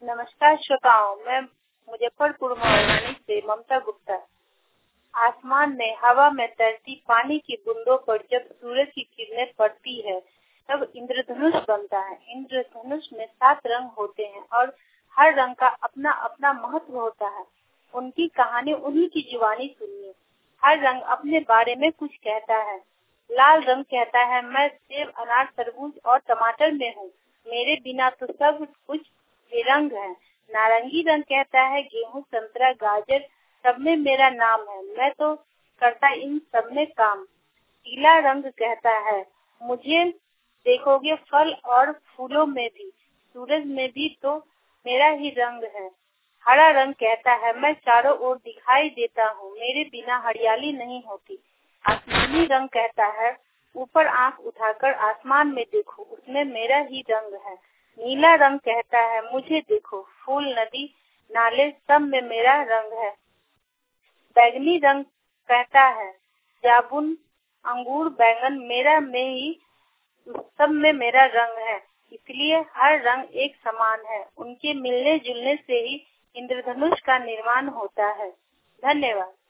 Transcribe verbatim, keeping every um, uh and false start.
नमस्कार श्रोताओं, मैं मुजफ्फरपुर मोहल्लानी से ममता गुप्ता। आसमान में, हवा में तैरती पानी की बूंदों पर जब सूरज की किरणें पड़ती है तब इंद्रधनुष बनता है। इंद्रधनुष में सात रंग होते हैं और हर रंग का अपना अपना महत्व होता है। उनकी कहानी उन्हीं की जुबानी सुनिए। हर रंग अपने बारे में कुछ कहता है। लाल रंग कहता है, मैं सेब, अनार, तरबूज और टमाटर में हूँ, मेरे बिना तो सब कुछ बेरंग है। नारंगी रंग कहता है, गेहूं, संतरा, गाजर सब में मेरा नाम है, मैं तो करता इन सब में काम। पीला रंग कहता है, मुझे देखोगे फल और फूलों में भी, सूरज में भी तो मेरा ही रंग है। हरा रंग कहता है, मैं चारों ओर दिखाई देता हूँ, मेरे बिना हरियाली नहीं होती। आसमानी रंग कहता है, ऊपर आंख उठाकर आसमान में देखो, उसमें मेरा ही रंग है। नीला रंग कहता है, मुझे देखो, फूल, नदी, नाले सब में मेरा रंग है। बैगनी रंग कहता है, जामुन, अंगूर, बैंगन मेरा में ही सब में मेरा रंग है। इसलिए हर रंग एक समान है, उनके मिलने जुलने से ही इंद्रधनुष का निर्माण होता है। धन्यवाद।